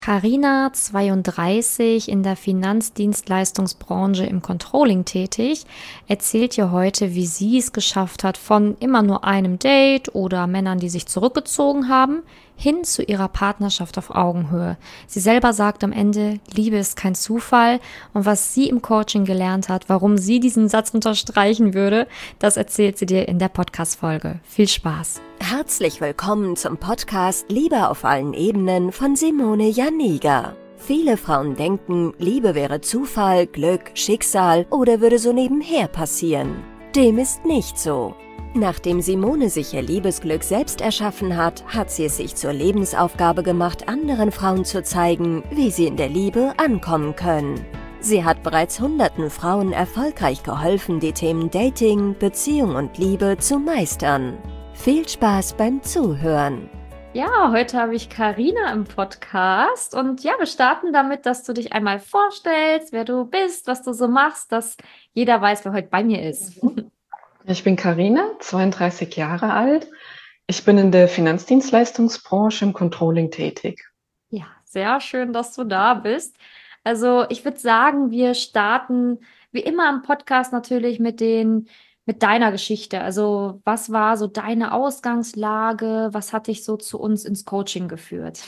Carina, 32, in der Finanzdienstleistungsbranche im Controlling tätig, erzählt dir heute, wie sie es geschafft hat, von immer nur einem Date oder Männern, die sich zurückgezogen haben, hin zu ihrer Partnerschaft auf Augenhöhe. Sie selber sagt am Ende, Liebe ist kein Zufall, und was sie im Coaching gelernt hat, warum sie diesen Satz unterstreichen würde, das erzählt sie dir in der Podcast-Folge. Viel Spaß! Herzlich willkommen zum Podcast Liebe auf allen Ebenen von Simone Janiga. Viele Frauen denken, Liebe wäre Zufall, Glück, Schicksal oder würde so nebenher passieren. Dem ist nicht so. Nachdem Simone sich ihr Liebesglück selbst erschaffen hat, hat sie es sich zur Lebensaufgabe gemacht, anderen Frauen zu zeigen, wie sie in der Liebe ankommen können. Sie hat bereits hunderten Frauen erfolgreich geholfen, die Themen Dating, Beziehung und Liebe zu meistern. Viel Spaß beim Zuhören. Ja, heute habe ich Carina im Podcast und ja, wir starten damit, dass du dich einmal vorstellst, wer du bist, was du so machst, dass jeder weiß, wer heute bei mir ist. Ich bin Carina, 32 Jahre alt. Ich bin in der Finanzdienstleistungsbranche im Controlling tätig. Ja, sehr schön, dass du da bist. Also ich würde sagen, wir starten wie immer im Podcast natürlich mit deiner Geschichte. Also was war so deine Ausgangslage? Was hat dich so zu uns ins Coaching geführt?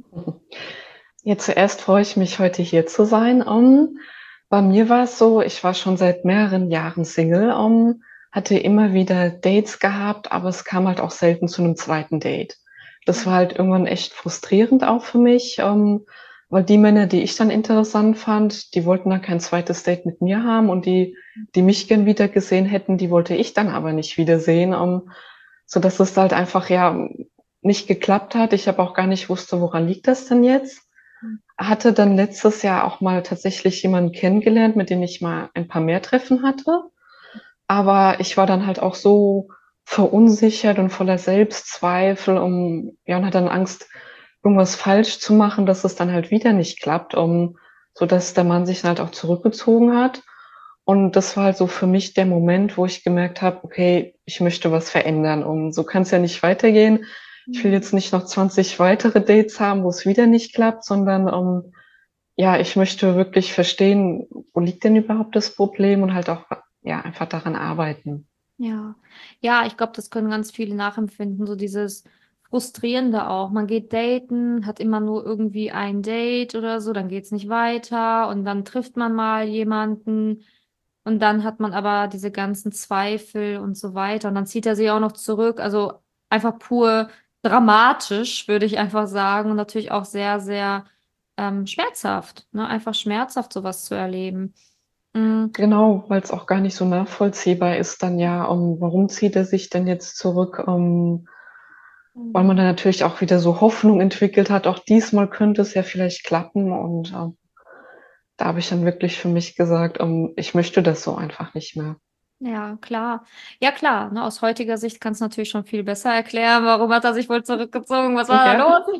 Ja, zuerst freue ich mich, heute hier zu sein. Bei mir war es so, ich war schon seit mehreren Jahren Single, hatte immer wieder Dates gehabt, aber es kam halt auch selten zu einem zweiten Date. Das war halt irgendwann echt frustrierend auch für mich, weil die Männer, die ich dann interessant fand, die wollten dann kein zweites Date mit mir haben, und die mich gern wieder gesehen hätten, die wollte ich dann aber nicht wiedersehen, so dass es halt einfach ja nicht geklappt hat. Ich habe auch gar nicht wusste, woran liegt das denn jetzt? Hatte dann letztes Jahr auch mal tatsächlich jemanden kennengelernt, mit dem ich mal ein paar mehr Treffen hatte. Aber ich war dann halt auch so verunsichert und voller Selbstzweifel, und hatte dann Angst, irgendwas falsch zu machen, dass es dann halt wieder nicht klappt, so dass der Mann sich dann halt auch zurückgezogen hat. Und das war halt so für mich der Moment, wo ich gemerkt habe, okay, ich möchte was verändern. So kann es ja nicht weitergehen. Ich will jetzt nicht noch 20 weitere Dates haben, wo es wieder nicht klappt, sondern ja, ich möchte wirklich verstehen, wo liegt denn überhaupt das Problem, und halt auch ja einfach daran arbeiten. Ja, ja, ich glaube, das können ganz viele nachempfinden, so dieses Frustrierende auch. Man geht daten, hat immer nur irgendwie ein Date oder so, dann geht's nicht weiter und dann trifft man mal jemanden und dann hat man aber diese ganzen Zweifel und so weiter und dann zieht er sich auch noch zurück. Also einfach pur dramatisch, würde ich einfach sagen, und natürlich auch sehr, sehr schmerzhaft, ne? Einfach schmerzhaft, sowas zu erleben. Mm. Genau, weil es auch gar nicht so nachvollziehbar ist dann ja, warum zieht er sich denn jetzt zurück? Weil man dann natürlich auch wieder so Hoffnung entwickelt hat, auch diesmal könnte es ja vielleicht klappen, und da habe ich dann wirklich für mich gesagt, ich möchte das so einfach nicht mehr. Ja, klar. Ja, klar. Ne, aus heutiger Sicht kannst du natürlich schon viel besser erklären, warum hat er sich wohl zurückgezogen, was war da Ja, los?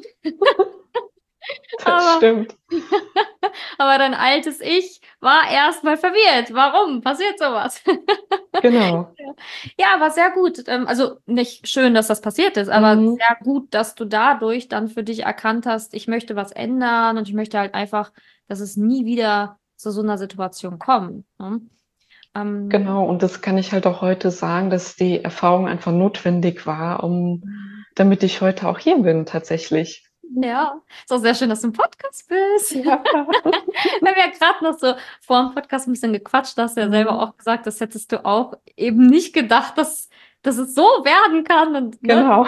das Aber, stimmt. aber dein altes Ich war erstmal verwirrt. Warum passiert sowas? Genau. Ja, aber sehr gut. Also nicht schön, dass das passiert ist, aber Mhm. sehr gut, dass du dadurch dann für dich erkannt hast, ich möchte was ändern und ich möchte halt einfach, dass es nie wieder zu so einer Situation kommt. Ne? Ähm, Genau, und das kann ich halt auch heute sagen, dass die Erfahrung einfach notwendig war, damit ich heute auch hier bin, tatsächlich. Ja, ist auch sehr schön, dass du im Podcast bist. Ja. Wir haben ja gerade noch so vor dem Podcast ein bisschen gequatscht. Da hast du ja selber Mhm. auch gesagt, das hättest du auch eben nicht gedacht, dass es so werden kann. Und, ne? Genau.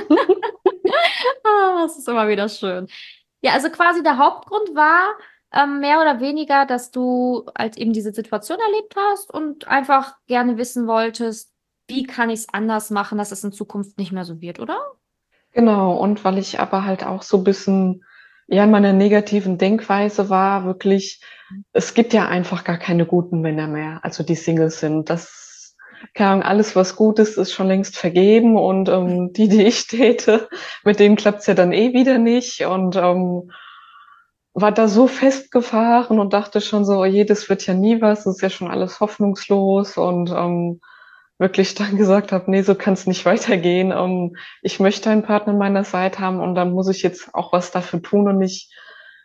Das ist immer wieder schön. Ja, also quasi der Hauptgrund war mehr oder weniger, dass du halt eben diese Situation erlebt hast und einfach gerne wissen wolltest, wie kann ich es anders machen, dass es in Zukunft nicht mehr so wird, oder? Genau, und weil ich aber halt auch so ein bisschen, ja, in meiner negativen Denkweise war, wirklich, es gibt ja einfach gar keine guten Männer mehr, also die Singles sind. Das, keine Ahnung, alles, was gut ist, ist schon längst vergeben, und die ich date, mit denen klappt's ja dann eh wieder nicht, und war da so festgefahren und dachte schon so: „Oh je, das wird ja nie was, das ist ja schon alles hoffnungslos", und wirklich dann gesagt habe: „Nee, so kann's nicht weitergehen. Ich möchte einen Partner an meiner Seite haben, und dann muss ich jetzt auch was dafür tun und nicht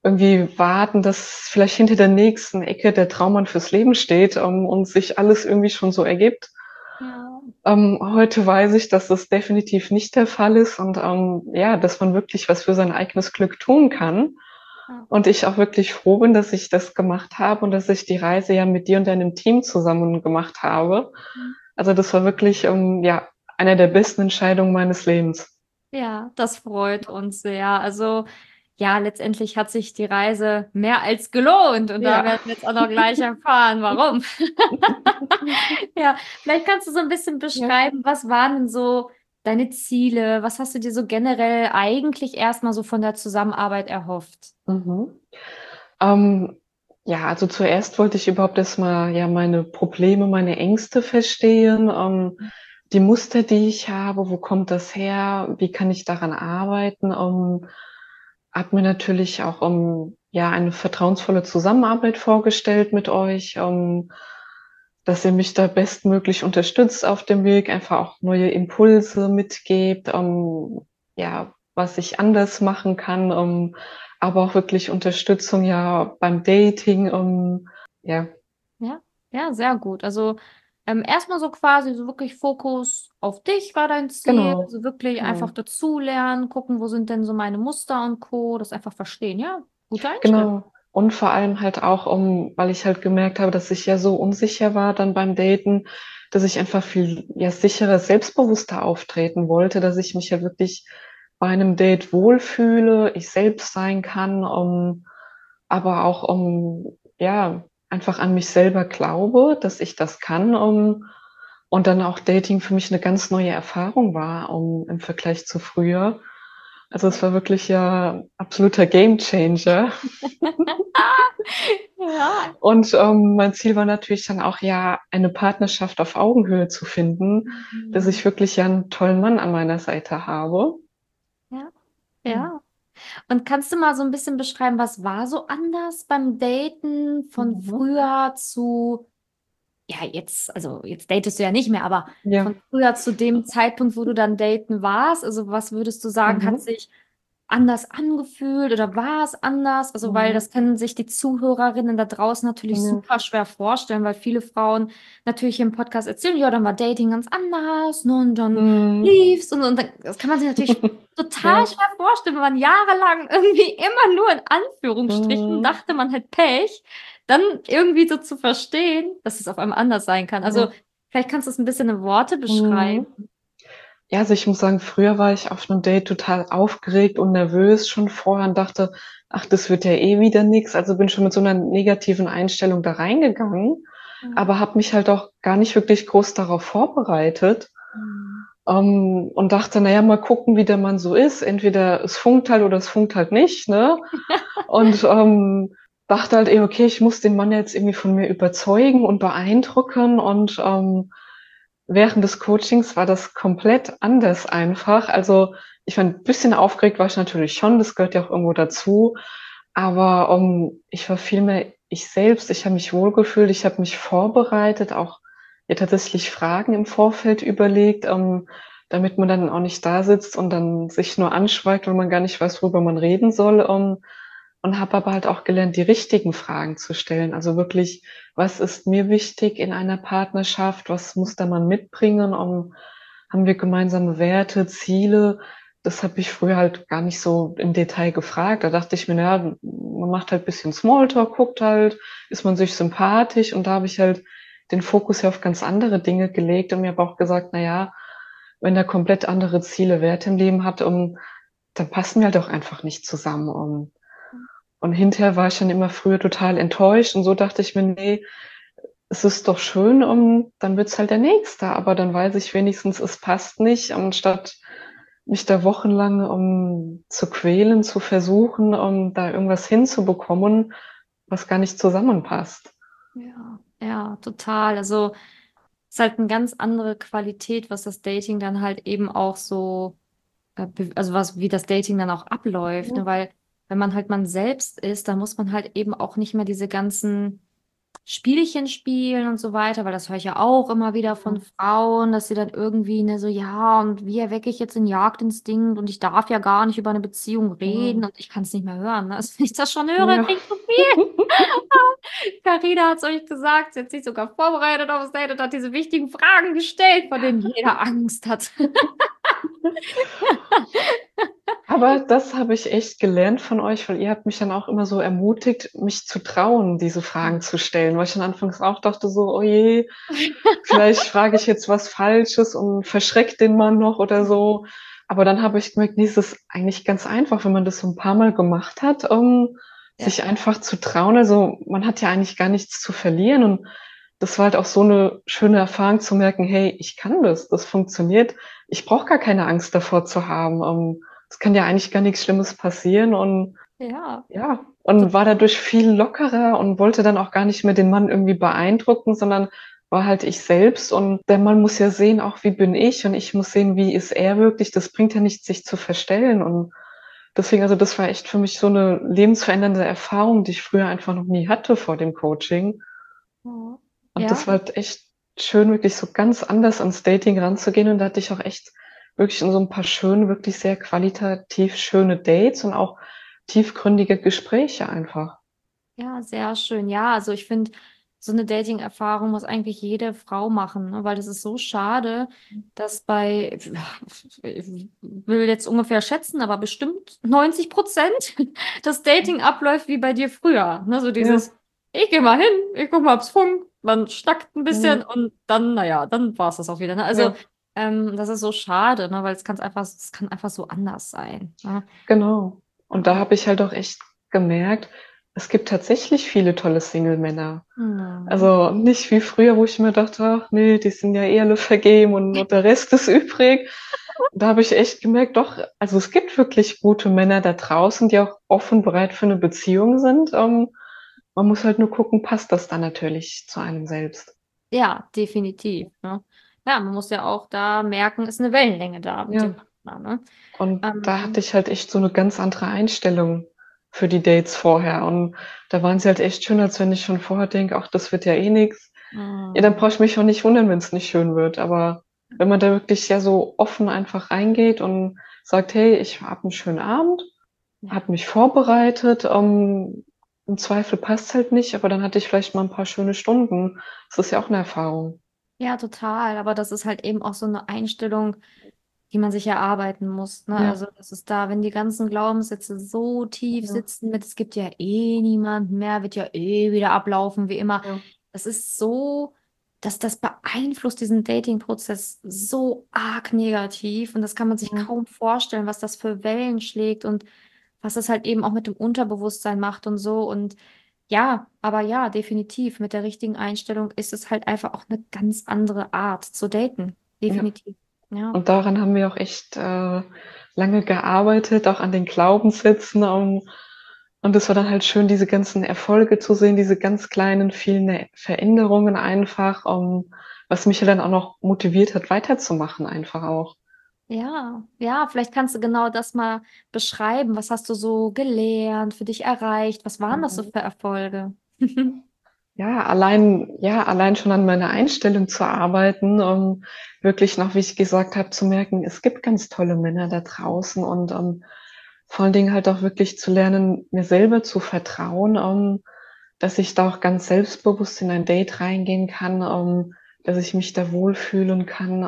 irgendwie warten, dass vielleicht hinter der nächsten Ecke der Traummann fürs Leben steht, und sich alles irgendwie schon so ergibt. Ja, Heute weiß ich, dass das definitiv nicht der Fall ist und ja, dass man wirklich was für sein eigenes Glück tun kann. ja. Und ich auch wirklich froh bin, dass ich das gemacht habe und dass ich die Reise ja mit dir und deinem Team zusammen gemacht habe. Also das war wirklich ja, eine der besten Entscheidungen meines Lebens. Ja, das freut uns sehr. Also ja, letztendlich hat sich die Reise mehr als gelohnt und da Ja. werden wir jetzt auch noch gleich erfahren, warum. Ja, vielleicht kannst du so ein bisschen Ja. beschreiben, was waren denn so deine Ziele? Was hast du dir so generell eigentlich erstmal so von der Zusammenarbeit erhofft? Mhm. Ähm, ja, also zuerst wollte ich überhaupt erstmal ja meine Probleme, meine Ängste verstehen, die Muster, die ich habe, wo kommt das her? Wie kann ich daran arbeiten? Habe mir natürlich auch ja eine vertrauensvolle Zusammenarbeit vorgestellt mit euch, dass ihr mich da bestmöglich unterstützt auf dem Weg, einfach auch neue Impulse mitgebt, ja, was ich anders machen kann, aber auch wirklich Unterstützung ja beim Dating, ja, Ja, ja, sehr gut. Also erstmal so quasi so wirklich Fokus auf dich war dein Ziel. genau, Also wirklich einfach genau, dazulernen, gucken, wo sind denn so meine Muster und Co. Das einfach verstehen. Ja, gute Einstellung. genau. Und vor allem halt auch, weil ich halt gemerkt habe, dass ich ja so unsicher war dann beim Daten, dass ich einfach viel ja sicherer, selbstbewusster auftreten wollte, dass ich mich ja wirklich bei einem Date wohlfühle, ich selbst sein kann, aber auch ja, einfach an mich selber glaube, dass ich das kann, und dann auch Dating für mich eine ganz neue Erfahrung war, im Vergleich zu früher. Also, es war wirklich ja absoluter Gamechanger. Ja. Und, mein Ziel war natürlich dann auch, ja, eine Partnerschaft auf Augenhöhe zu finden, dass Mhm. ich wirklich ja einen tollen Mann an meiner Seite habe. Ja, Ja. ja. Und kannst du mal so ein bisschen beschreiben, was war so anders beim Daten von Mhm. früher zu, ja, jetzt, also jetzt datest du ja nicht mehr, aber Ja. von früher zu dem Zeitpunkt, wo du dann daten warst? Also was würdest du sagen, hat Mhm. sich anders angefühlt oder war es anders? Also, weil Mhm. das können sich die Zuhörerinnen da draußen natürlich Ja. super schwer vorstellen, weil viele Frauen natürlich im Podcast erzählen, ja, dann war Dating ganz anders, ne, und dann Mhm. lief's und dann, das kann man sich natürlich total Ja. schwer vorstellen, wenn man jahrelang irgendwie immer nur in Anführungsstrichen Mhm. dachte, man hätte Pech, dann irgendwie so zu verstehen, dass es auf einmal anders sein kann. Also, Ja. vielleicht kannst du es ein bisschen in Worte beschreiben. Mhm. Ja, also ich muss sagen, früher war ich auf 'nem Date total aufgeregt und nervös schon vorher und dachte: „Ach, das wird ja eh wieder nix." Also, bin schon mit so 'ner negativen Einstellung da reingegangen, Ja. aber habe mich halt auch gar nicht wirklich groß darauf vorbereitet, Mhm. und dachte: „Na ja, mal gucken, wie der Mann so ist. Entweder es funkt halt oder es funkt halt nicht", ne? Und, dachte halt: Okay, ich muss den Mann jetzt irgendwie von mir überzeugen und beeindrucken." Und, während des Coachings war das komplett anders einfach. Also, ich meine, 'n bisschen aufgeregt war ich natürlich schon, das gehört ja auch irgendwo dazu, aber, ich war viel mehr ich selbst. Ich habe mich wohlgefühlt, ich habe mich vorbereitet, auch mir tatsächlich Fragen im Vorfeld überlegt, damit man dann auch nicht da sitzt und dann sich nur anschweigt, weil man gar nicht weiß, worüber man reden soll, und habe aber halt auch gelernt, die richtigen Fragen zu stellen. Also wirklich: Was ist mir wichtig in einer Partnerschaft? Was muss der Mann mitbringen? Haben wir gemeinsame Werte, Ziele? Das habe ich früher halt gar nicht so im Detail gefragt. Da dachte ich mir: „Na ja, man macht halt bisschen Smalltalk, guckt halt, ist man sich sympathisch?" Und da habe ich halt den Fokus ja auf ganz andere Dinge gelegt und mir aber auch gesagt: „Na ja, wenn er komplett andere Ziele, Werte im Leben hat, dann passen wir halt auch einfach nicht zusammen." Und hinterher war ich dann immer früher total enttäuscht und so dachte ich mir: „Ne, es ist doch schön, dann wird's halt der Nächste, aber dann weiß ich wenigstens, es passt nicht", anstatt mich da wochenlang, zu quälen, zu versuchen, da irgendwas hinzubekommen, was gar nicht zusammenpasst. Ja, ja, total. Also ist halt eine ganz andere Qualität, was das Dating dann halt eben auch so, also was, wie das Dating dann auch abläuft, Ja. ne? Weil wenn man halt man selbst ist, dann muss man halt eben auch nicht mehr diese ganzen Spielchen spielen und so weiter, weil das höre ich ja auch immer wieder von Frauen, dass sie dann irgendwie, ne, so, ja, und wie erwecke ich jetzt den Jagdinstinkt und ich darf ja gar nicht über eine Beziehung reden Mhm. und ich kann es nicht mehr hören. Ne? Also, wenn ich das schon höre, Ja. klingt so viel. Carina hat es euch gesagt, sie hat sich sogar vorbereitet auf das Date und hat diese wichtigen Fragen gestellt, vor denen jeder Angst hat. Aber das habe ich echt gelernt von euch, weil ihr habt mich dann auch immer so ermutigt, mich zu trauen, diese Fragen zu stellen, weil ich dann anfangs auch dachte so: „Oh je, vielleicht frage ich jetzt was Falsches und verschrecke den Mann noch oder so." Aber dann habe ich gemerkt, ne, es ist eigentlich ganz einfach, wenn man das so 'n paarmal gemacht hat, Ja. sich einfach zu trauen. Also, man hat ja eigentlich gar nichts zu verlieren und das war halt auch so 'ne schöne Erfahrung zu merken: „Hey, ich kann das, das funktioniert. Ich brauche gar keine Angst davor zu haben. Es kann ja eigentlich gar nix Schlimmes passieren." Und Ja. ja, und war dadurch viel lockerer und wollte dann auch gar nicht mehr den Mann irgendwie beeindrucken, sondern war halt ich selbst. Und der Mann muss ja sehen, auch wie bin ich und ich muss sehen, wie ist er wirklich. Das bringt ja nichts, sich zu verstellen. Und deswegen, also das war echt für mich so 'ne lebensverändernde Erfahrung, die ich früher einfach noch nie hatte vor dem Coaching. Mhm. Und Ja. das war halt echt schön, wirklich so ganz anders ans Dating ranzugehen. Und da hatte ich auch echt wirklich so 'n paar schöne, wirklich sehr qualitativ schöne Dates und auch tiefgründige Gespräche einfach. Ja, sehr schön. Ja, also ich finde, so eine Dating-Erfahrung muss eigentlich jede Frau machen, ne? Weil das ist so schade, dass bei, ich will jetzt ungefähr schätzen, aber bestimmt 90% das Dating abläuft wie bei dir früher. Ne? So Ja, dieses, ich gehe mal hin, ich guck mal, ob's funkt, man schnackt ein bisschen mhm, und dann, naja, dann war es das auch wieder. Ne? Also, ja, das ist so schade, ne? Weil es kann einfach so anders sein. Ne? genau. Und da Ja. habe ich halt auch echt gemerkt, es gibt tatsächlich viele tolle Single-Männer. Mhm. Also, nicht wie früher, wo ich mir dachte: „Ach ne, die sind ja eh alle vergeben und der Rest ist übrig." Da habe ich echt gemerkt, doch, also, es gibt wirklich gute Männer da draußen, die auch offen bereit für 'ne Beziehung sind. Man muss halt nur gucken, passt das dann natürlich zu einem selbst. Ja, definitiv, ne? Ja, man muss ja auch da merken, ist 'ne Wellenlänge da mit dem Ja, Partner, ne? und da hatte Ähm, ich halt echt so 'ne ganz andere Einstellung für die Dates vorher. Und da waren sie halt echt schön, als wenn ich schon vorher denke: „Ach, das wird ja eh nix." Ja, dann mhm. brauche ich mich auch nicht wundern, wenn's nicht schön wird. Aber wenn man da wirklich ja so offen einfach reingeht und sagt: „Hey, ich habe 'n schönen Abend, Ja. habe mich vorbereitet, im Zweifel passt's halt nicht, aber dann hatte ich vielleicht mal 'n paar schöne Stunden." Das ist ja auch 'ne Erfahrung. Ja, total, aber das ist halt eben auch so 'ne Einstellung, die man sich erarbeiten muss, ne? Ja, Also, das ist da, wenn die ganzen Glaubenssätze so tief ja, sitzen mit: „Es gibt ja eh niemanden mehr, wird ja eh wieder ablaufen wie immer." ja, Das ist so, das beeinflusst diesen Dating-Prozess so arg negativ und das kann man sich mhm, kaum vorstellen, was das für Wellen schlägt und was das halt eben auch mit dem Unterbewusstsein macht und so. Und ja, aber ja, definitiv, mit der richtigen Einstellung ist es halt einfach auch 'ne ganz andere Art zu daten. ja. Definitiv. Ja. Und daran haben wir auch echt, lange gearbeitet, auch an den Glaubenssätzen, und es war dann halt schön, diese ganzen Erfolge zu sehen, diese ganz kleinen, vielen Veränderungen einfach, was mich ja dann auch noch motiviert hat, weiterzumachen einfach auch. Ja, ja, vielleicht kannst du genau das mal beschreiben. Was hast du so gelernt, für dich erreicht? Was waren das so Mhm. für Erfolge? Ja, allein schon an meiner Einstellung zu arbeiten, wirklich noch, wie ich gesagt habe, zu merken, es gibt ganz tolle Männer da draußen und, vor allen Dingen halt auch wirklich zu lernen, mir selber zu vertrauen, dass ich da auch ganz selbstbewusst in ein Date reingehen kann, dass ich mich da wohlfühlen kann,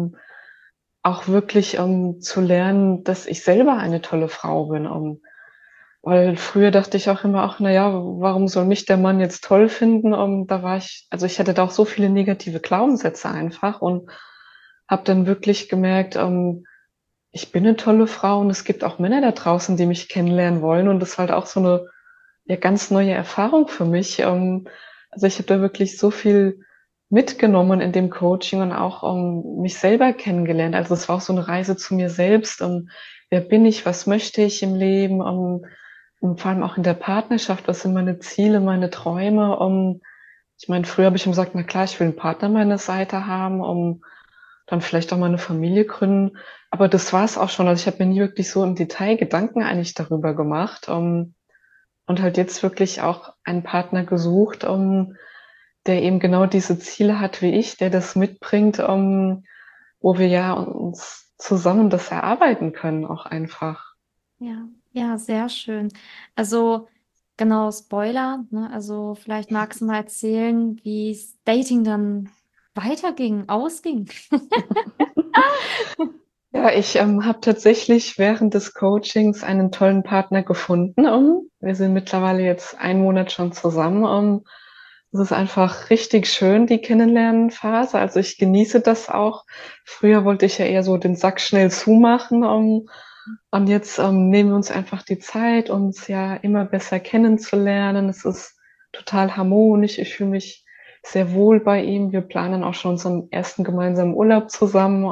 auch wirklich, zu lernen, dass ich selber eine tolle Frau bin, weil früher dachte ich auch immer: „Ach, na ja, warum soll mich der Mann jetzt toll finden?" Da war ich, also, ich hatte da auch so viele negative Glaubenssätze einfach und habe dann wirklich gemerkt, ich bin 'ne tolle Frau und es gibt auch Männer da draußen, die mich kennenlernen wollen. Und das war halt auch so 'ne, ja, ganz neue Erfahrung für mich. Also, ich habe da wirklich so viel mitgenommen in dem Coaching und auch, mich selber kennengelernt. Also, es war auch so 'ne Reise zu mir selbst. Wer bin ich? Was möchte ich im Leben? Und vor allem auch in der Partnerschaft, was sind meine Ziele, meine Träume? Ich meine, früher habe ich immer gesagt: „Na klar, ich will 'n Partner an meiner Seite haben, dann vielleicht auch mal 'ne Familie gründen." Aber das war's auch schon. Also, ich habe mir nie wirklich so im Detail Gedanken eigentlich darüber gemacht, und halt jetzt wirklich auch einen Partner gesucht, der eben genau diese Ziele hat wie ich, der das mitbringt, wo wir ja uns zusammen das erarbeiten können, auch einfach. Ja, ja, sehr schön. Also, genau, Spoiler, ne? Also, vielleicht magst du mal erzählen, wie das Dating dann weiterging, ausging. Ja, ich habe tatsächlich während des Coachings einen tollen Partner gefunden. Wir sind mittlerweile jetzt 1 Monat schon zusammen. Es ist einfach richtig schön, die Kennenlernphase. Also ich genieße das auch. Früher wollte ich ja eher so den Sack schnell zumachen. Und jetzt nehmen wir uns einfach die Zeit, uns ja immer besser kennenzulernen. Es ist total harmonisch. Ich fühle mich sehr wohl bei ihm. Wir planen auch schon unseren ersten gemeinsamen Urlaub zusammen.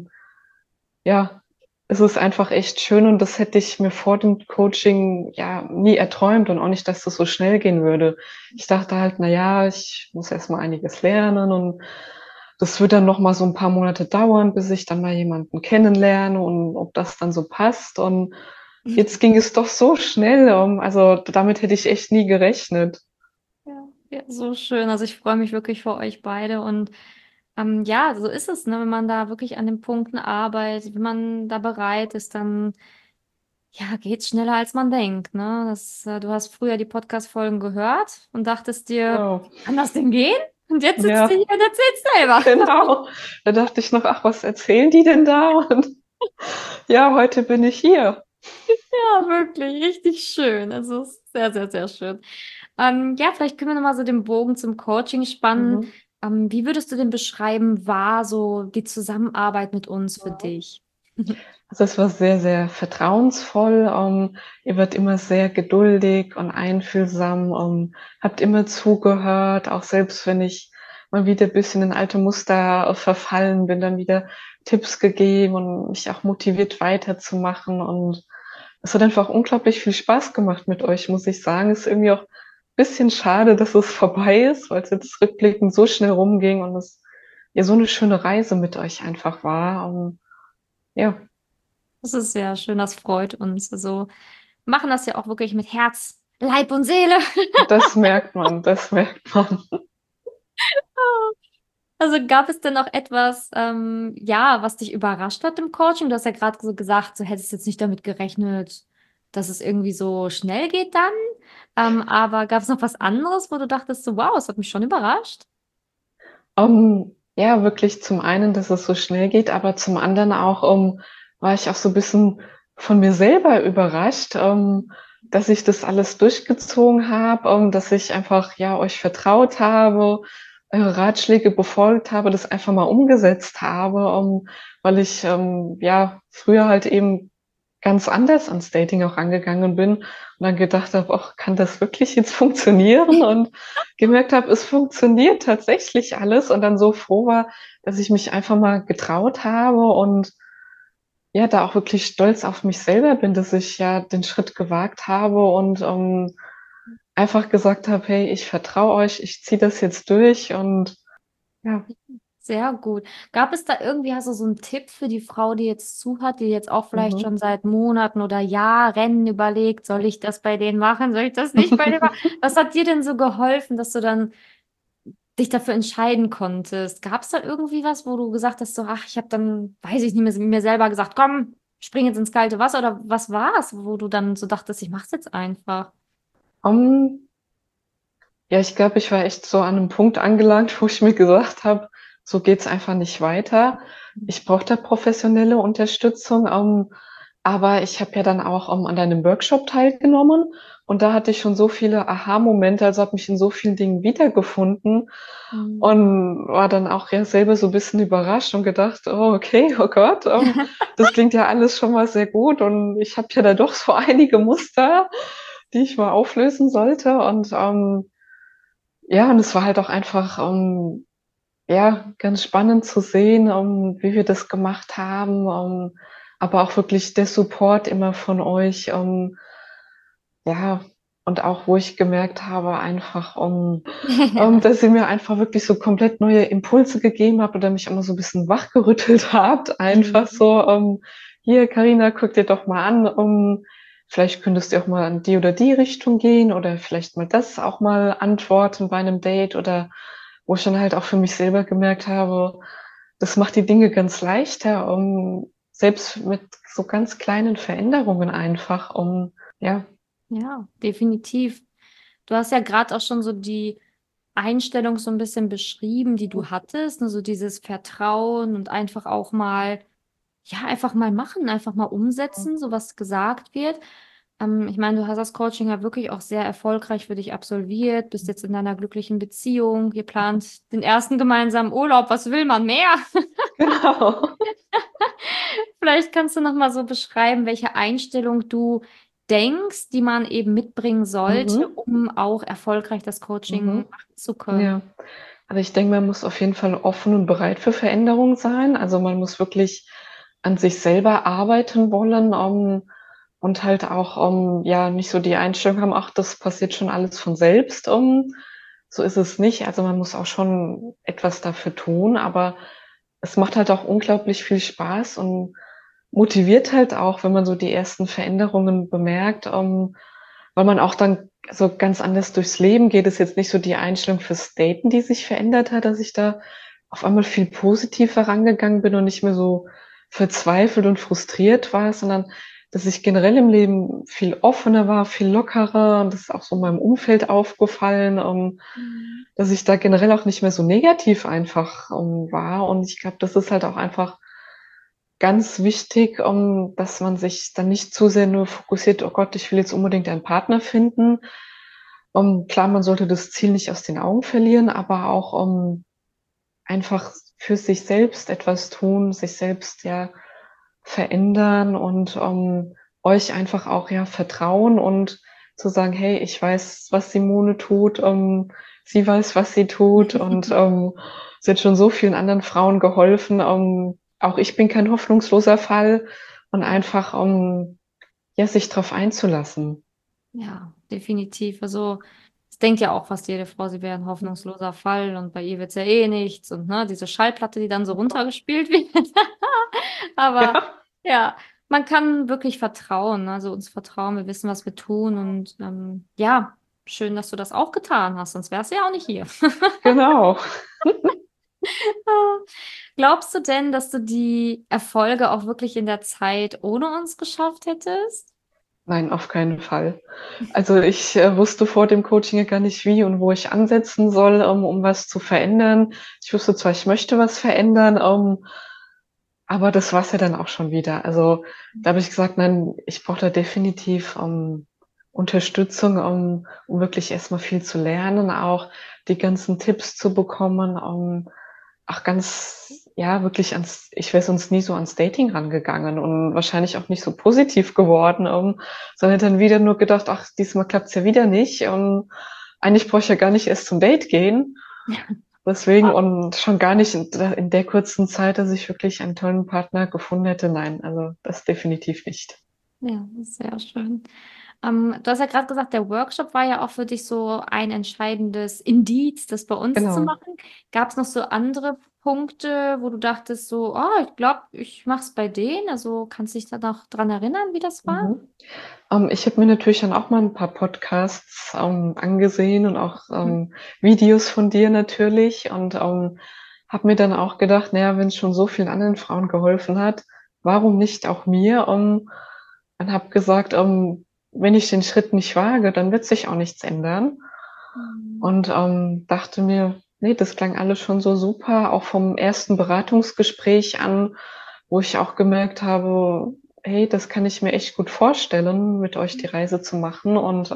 Ja, es ist einfach echt schön und das hätte ich mir vor dem Coaching ja nie erträumt und auch nicht, dass das so schnell gehen würde. Ich dachte halt, na ja, ich muss erst mal einiges lernen und das wird dann noch mal so ein paar Monate dauern, bis ich dann mal jemanden kennenlerne und ob das dann so passt. Und jetzt ging es doch so schnell, also damit hätte ich echt nie gerechnet. Ja, ja, so schön. Also ich freue mich wirklich für euch beide und ja, so ist es, ne? Wenn man da wirklich an den Punkten arbeitet, wenn man da bereit ist, dann ja, geht's schneller als man denkt, ne? Du hast früher die Podcast-Folgen gehört und dachtest dir, Genau. wie kann das denn gehen? Und jetzt sitzt du hier Ja, und erzählst selber. genau. Da dachte ich noch, ach, was erzählen die denn da? Und ja, heute bin ich hier. Ja, wirklich, richtig schön. Also es ist sehr, sehr, sehr schön. Ja, vielleicht können wir nochmal so den Bogen zum Coaching spannen. Mhm. Wie würdest du denn beschreiben, war so die Zusammenarbeit mit uns für dich? Also es war sehr, sehr vertrauensvoll. Ihr wart immer sehr geduldig und einfühlsam, habt immer zugehört, auch selbst wenn ich mal wieder ein bisschen in alte Muster verfallen bin, dann wieder Tipps gegeben und mich auch motiviert weiterzumachen. Und es hat einfach unglaublich viel Spaß gemacht mit euch, muss ich sagen. Ist irgendwie auch ein bisschen schade, dass es vorbei ist, weil es jetzt rückblickend so schnell rumging und es ja so eine schöne Reise mit euch einfach war. Ja. Das ist sehr schön, das freut uns. Also wir machen das ja auch wirklich mit Herz, Leib und Seele. Das merkt man, das merkt man. Also gab es denn noch etwas, ja, was dich überrascht hat im Coaching? Du hast ja gerade so gesagt, du hättest jetzt nicht damit gerechnet, dass es irgendwie so schnell geht dann. Aber gab es noch was anderes, wo du dachtest, so, wow, es hat mich schon überrascht? Ja, wirklich zum einen, dass es so schnell geht, aber zum anderen auch, war ich auch so ein bisschen von mir selber überrascht, dass ich das alles durchgezogen habe, dass ich einfach, ja, euch vertraut habe, eure Ratschläge befolgt habe, das einfach mal umgesetzt habe, weil ich, ja, früher halt eben ganz anders ans Dating auch angegangen bin und dann gedacht habe: „Och, kann das wirklich jetzt funktionieren?“ Und gemerkt habe, es funktioniert tatsächlich alles und dann so froh war, dass ich mich einfach mal getraut habe und ja, da auch wirklich stolz auf mich selber bin, dass ich ja den Schritt gewagt habe und, einfach gesagt habe: „Hey, ich vertraue euch, ich ziehe das jetzt durch“ und ja. Sehr gut. Gab es da irgendwie, hast du so einen Tipp für die Frau, die jetzt zuhört, die jetzt auch vielleicht Mhm. schon seit Monaten oder Jahren überlegt, soll ich das bei denen machen, soll ich das nicht bei denen machen? Was hat dir denn so geholfen, dass du dann dich dafür entscheiden konntest? Gab es da irgendwie was, wo du gesagt hast, so, ach, ich habe dann, weiß ich nicht mehr, mir selber gesagt, komm, spring jetzt ins kalte Wasser oder was war es, wo du dann so dachtest, ich mach's jetzt einfach? Ähm, ja, ich glaube, ich war echt so an 'nem Punkt angelangt, wo ich mir gesagt habe: „So geht's einfach nicht weiter. Ich brauche da professionelle Unterstützung.“ aber ich habe ja dann auch, an deinem Workshop teilgenommen und da hatte ich schon so viele Aha-Momente, also habe mich in so vielen Dingen wiedergefunden Mhm. und war dann auch, ja, selber so 'n bisschen überrascht und gedacht: „Oh, okay, oh Gott, das klingt ja alles schon mal sehr gut und ich habe ja da doch so einige Muster, die ich mal auflösen sollte.“ Und, ja, und es war halt auch einfach, ja, ganz spannend zu sehen, wie wir das gemacht haben, aber auch wirklich der Support immer von euch, ja, und auch wo ich gemerkt habe einfach, dass ihr mir einfach wirklich so komplett neue Impulse gegeben habt oder mich immer so 'n bisschen wachgerüttelt habt, einfach Mhm. so, „Hier, Carina, guck dir doch mal an, vielleicht könntest du auch mal in die oder die Richtung gehen oder vielleicht mal das auch mal antworten bei 'nem Date“ oder wo ich dann halt auch für mich selber gemerkt habe, das macht die Dinge ganz leichter, selbst mit so ganz kleinen Veränderungen einfach, ja. Ja, definitiv. Du hast ja gerade auch schon so die Einstellung so ein bisschen beschrieben, die du hattest, ne, so dieses Vertrauen und einfach auch mal, ja, einfach mal machen, einfach mal umsetzen, so was gesagt wird. Ich meine, du hast das Coaching ja wirklich auch sehr erfolgreich für dich absolviert, bist jetzt in einer glücklichen Beziehung, ihr plant den ersten gemeinsamen Urlaub. Was will man mehr? Genau. Vielleicht kannst du noch mal so beschreiben, welche Einstellung du denkst, die man eben mitbringen sollte, Mhm. um auch erfolgreich das Coaching Mhm. machen zu Ja. können. Also ich denke, man muss auf jeden Fall offen und bereit für Veränderung sein. Also man muss wirklich an sich selber arbeiten wollen, und halt auch, ja, nicht so die Einstellung haben, ach, das passiert schon alles von selbst. So ist es nicht. Also man muss auch schon etwas dafür tun, aber es macht halt auch unglaublich viel Spaß und motiviert halt auch, wenn man so die ersten Veränderungen bemerkt, weil man auch dann so ganz anders durchs Leben geht. Es ist jetzt nicht so die Einstellung fürs Daten, die sich verändert hat, dass ich da auf einmal viel positiver rangegangen bin und nicht mehr so verzweifelt und frustriert war, sondern dass ich generell im Leben viel offener war, viel lockerer, und das ist auch so meinem Umfeld aufgefallen, Mhm. dass ich da generell auch nicht mehr so negativ einfach, war. Und ich glaube, das ist halt auch einfach ganz wichtig, dass man sich dann nicht zu sehr nur fokussiert: „Oh Gott, ich will jetzt unbedingt einen Partner finden." Klar, man sollte das Ziel nicht aus den Augen verlieren, aber auch, einfach für sich selbst etwas tun, sich selbst, ja, verändern und, euch einfach auch, ja, vertrauen und zu sagen: „Hey, ich weiß, was Simone tut, sie weiß, was sie tut und, sie hat schon so vielen anderen Frauen geholfen. Auch ich bin kein hoffnungsloser Fall." Und Ja. einfach, ja, sich drauf einzulassen. Ja, definitiv. Also, es denkt ja auch fast jede Frau, sie wäre ein hoffnungsloser Fall und bei ihr wird's ja eh nichts und, ne, diese Schallplatte, die dann so runtergespielt wird. Aber Ja, ja, man kann wirklich vertrauen, ne? Also, uns vertrauen, wir wissen, was wir tun und, ja, schön, dass du das auch getan hast, sonst wärst du ja auch nicht hier. genau. Glaubst du denn, dass du die Erfolge auch wirklich in der Zeit ohne uns geschafft hättest? Nein, auf keinen Fall. Also, ich, wusste vor dem Coaching ja gar nicht, wie und wo ich ansetzen soll, um was zu verändern. Ich wusste zwar, ich möchte was verändern, aber das war's ja dann auch schon wieder. Also, da habe ich gesagt: „Nein, ich brauche da definitiv, Unterstützung, um wirklich erst mal viel zu lernen, auch die ganzen Tipps zu bekommen, auch ganz, ja, wirklich ans ich wäre sonst nie so ans Dating rangegangen und wahrscheinlich auch nicht so positiv geworden, sondern dann wieder nur gedacht: „Ach, diesmal klappt's ja wieder nicht, eigentlich brauche ich ja gar nicht erst zum Date gehen." Deswegen und schon gar nicht in der kurzen Zeit, dass ich wirklich einen tollen Partner gefunden hätte. Nein, also das definitiv nicht. Ja, sehr schön. Du hast ja gerade gesagt, der Workshop war ja auch für dich so ein entscheidendes Indiz, das bei uns zu Genau. machen. Gab es noch so andere Punkte, wo du dachtest so, oh, ich glaube, ich mache es bei denen? Also kannst du dich da noch dran erinnern, wie das war? Mhm. Ich habe mir natürlich dann auch mal ein paar Podcasts, angesehen und auch, Mhm. Videos von dir natürlich und, habe mir dann auch gedacht: „Na ja, wenn's schon so vielen anderen Frauen geholfen hat, warum nicht auch mir?" Und habe gesagt, wenn ich den Schritt nicht wage, dann wird sich auch nichts ändern. Mhm. Und, dachte mir: „Ne, das klang alles schon so super", auch vom ersten Beratungsgespräch an, wo ich auch gemerkt habe: „Hey, das kann ich mir echt gut vorstellen, mit euch die Reise zu machen." Und,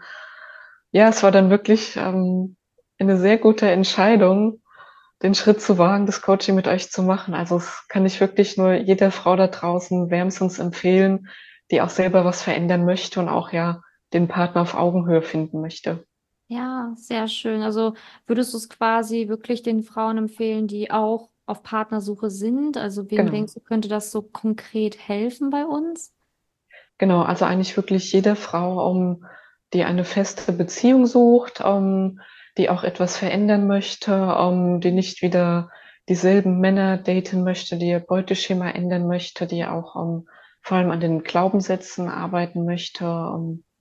ja, es war dann wirklich, eine sehr gute Entscheidung, den Schritt zu wagen, das Coaching mit euch zu machen. Also, das kann ich wirklich nur jeder Frau da draußen wärmstens empfehlen, die auch selber was verändern möchte und auch, ja, den Partner auf Augenhöhe finden möchte. Ja, sehr schön. Also würdest du es quasi wirklich den Frauen empfehlen, die auch auf Partnersuche sind? Also wem Genau. denkst du, könnte das so konkret helfen bei uns? Genau, also eigentlich wirklich jede Frau, die eine feste Beziehung sucht, die auch etwas verändern möchte, die nicht wieder dieselben Männer daten möchte, die ihr Beuteschema ändern möchte, die auch, vor allem an den Glaubenssätzen arbeiten möchte,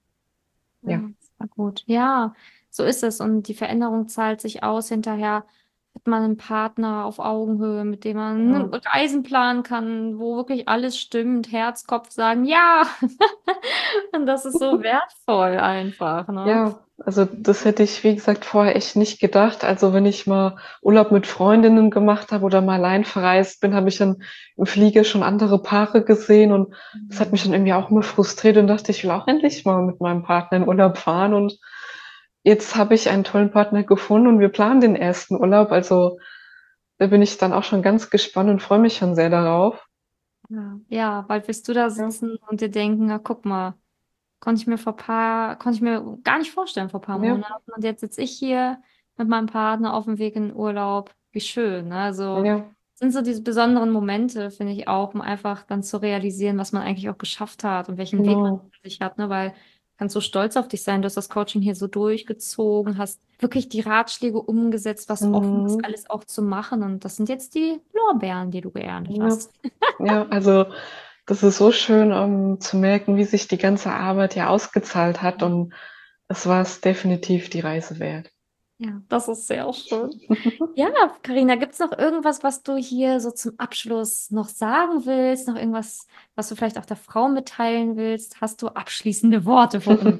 ja. Ja, das war gut. Ja, so ist es. Und die Veränderung zahlt sich aus hinterher. hat man einen Partner auf Augenhöhe, mit dem man Ja. Reisen planen kann, wo wirklich alles stimmt, Herz, Kopf sagen ja. Und das ist so wertvoll einfach, ne? Ja, also das hätte ich, wie gesagt, vorher echt nicht gedacht. Also wenn ich mal Urlaub mit Freundinnen gemacht habe oder mal allein verreist bin, habe ich dann im Flieger schon andere Paare gesehen und das hat mich dann irgendwie auch immer frustriert und dachte, ich will auch endlich mal mit meinem Partner in Urlaub fahren. Und jetzt habe ich einen tollen Partner gefunden und wir planen den ersten Urlaub. Also da bin ich dann auch schon ganz gespannt und freue mich schon sehr darauf. Ja, ja, bald wirst du da Ja, sitzen und dir denken, na guck mal, konnte ich mir gar nicht vorstellen vor ein paar ja, Monaten. Und jetzt sitze ich hier mit meinem Partner auf dem Weg in den Urlaub. Wie schön, ne? Also ja, sind so diese besonderen Momente, finde ich auch, um einfach dann zu realisieren, was man eigentlich auch geschafft hat und welchen Weg man genau. für sich hat, ne? Weil du kannst so stolz auf dich sein. Du hast das Coaching hier so durchgezogen, hast wirklich die Ratschläge umgesetzt, was offen ist, Mhm. alles auch zu machen. Und das sind jetzt die Lorbeeren, die du geerntet Ja, hast. ja, also das ist so schön, zu merken, wie sich die ganze Arbeit ja ausgezahlt hat und es war es definitiv die Reise wert. Ja, das ist sehr schön. Ja, Carina, gibt es noch irgendwas, was du hier so zum Abschluss noch sagen willst? Noch irgendwas, was du vielleicht auch der Frau mitteilen willst? Hast du abschließende Worte für uns?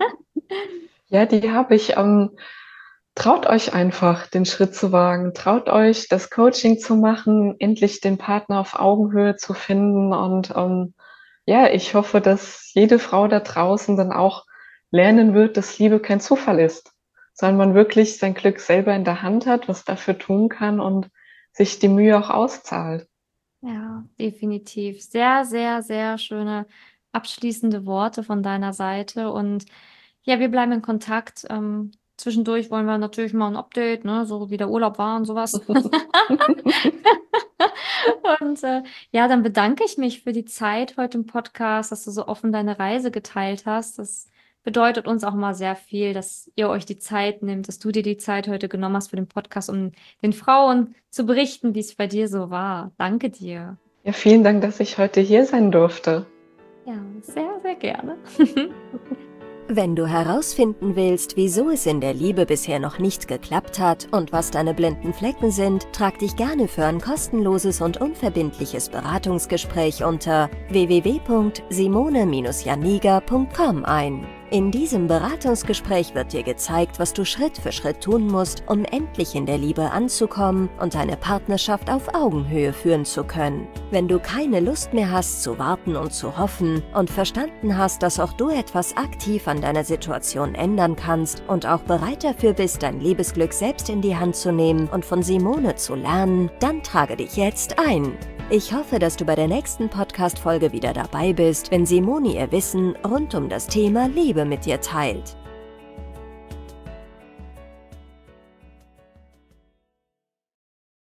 Ja, die habe ich. Traut euch einfach, den Schritt zu wagen. Traut euch, das Coaching zu machen, endlich den Partner auf Augenhöhe zu finden. Und ja, ich hoffe, dass jede Frau da draußen dann auch lernen wird, dass Liebe kein Zufall ist, sondern man wirklich sein Glück selber in der Hand hat, was dafür tun kann und sich die Mühe auch auszahlt. Ja, definitiv. Sehr, sehr, sehr schöne abschließende Worte von deiner Seite. Und ja, wir bleiben in Kontakt. Zwischendurch wollen wir natürlich mal ein Update, ne, so wie der Urlaub war und sowas. Und ja, dann bedanke ich mich für die Zeit heute im Podcast, dass du so offen deine Reise geteilt hast. Das bedeutet uns auch mal sehr viel, dass ihr euch die Zeit nehmt, dass du dir die Zeit heute genommen hast für den Podcast, um den Frauen zu berichten, wie es bei dir so war. Danke dir. Ja, vielen Dank, dass ich heute hier sein durfte. Ja, sehr, sehr gerne. Wenn du herausfinden willst, wieso es in der Liebe bisher noch nicht geklappt hat und was deine blinden Flecken sind, trag dich gerne für ein kostenloses und unverbindliches Beratungsgespräch unter www.simone-janiga.com ein. In diesem Beratungsgespräch wird dir gezeigt, was du Schritt für Schritt tun musst, um endlich in der Liebe anzukommen und deine Partnerschaft auf Augenhöhe führen zu können. Wenn du keine Lust mehr hast zu warten und zu hoffen und verstanden hast, dass auch du etwas aktiv an deiner Situation ändern kannst und auch bereit dafür bist, dein Liebesglück selbst in die Hand zu nehmen und von Simone zu lernen, dann trage dich jetzt ein. Ich hoffe, dass du bei der nächsten Podcast-Folge wieder dabei bist, wenn Simone ihr Wissen rund um das Thema Liebe mit dir teilt.